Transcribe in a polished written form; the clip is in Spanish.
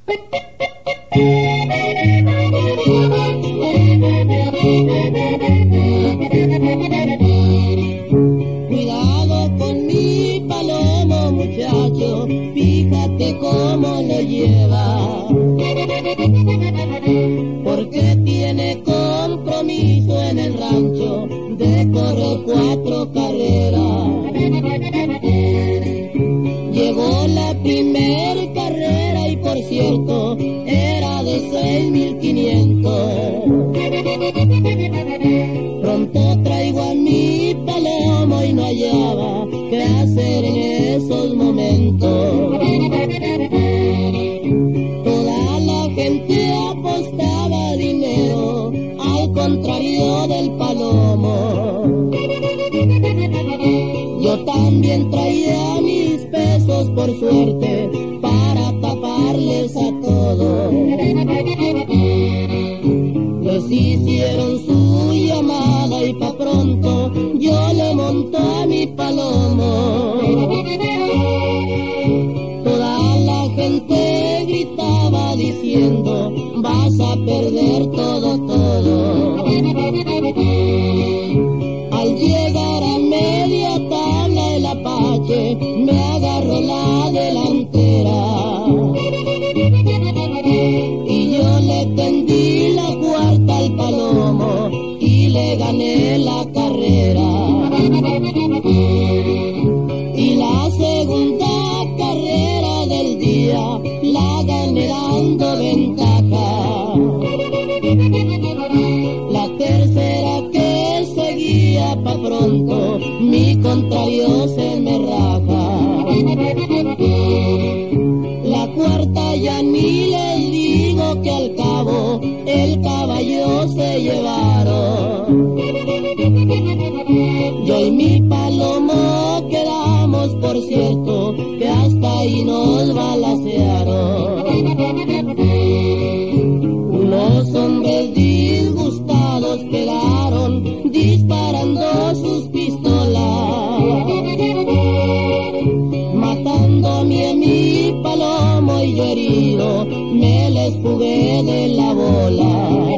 Cuidado con mi palomo, muchacho, fíjate cómo lo lleva, porque tiene compromiso en el rancho de correr 4 carreras. Llegó la primer carrera y por cierto era de 6,500. Pronto traigo a mi palomo y no hallaba qué hacer en esos momentos. Toda la gente apostaba dinero al contrario del palomo. Yo también traía mis pesos por suerte para taparles a todos. Les hicieron su llamada y pa' pronto yo le monto a mi palomo. Toda la gente gritaba diciendo vas a perder todo, todo. Al llegar a media tabla el Apache me agarró la delantera y yo le tendí la cuarta al palomo y le gané la carrera. Y la segunda carrera del día la gané dando ventaja. La tercera que seguía pa' pronto mi contrario se me raja. La cuarta ya ni les digo que al cabo el caballo se llevaron. Yo y mi palomo quedamos, por cierto, que hasta ahí nos balacearon. Unos hombres disgustados quedaron disparando sus pistolas, matándome a mi palomo y yo herido me les jugué de la bola.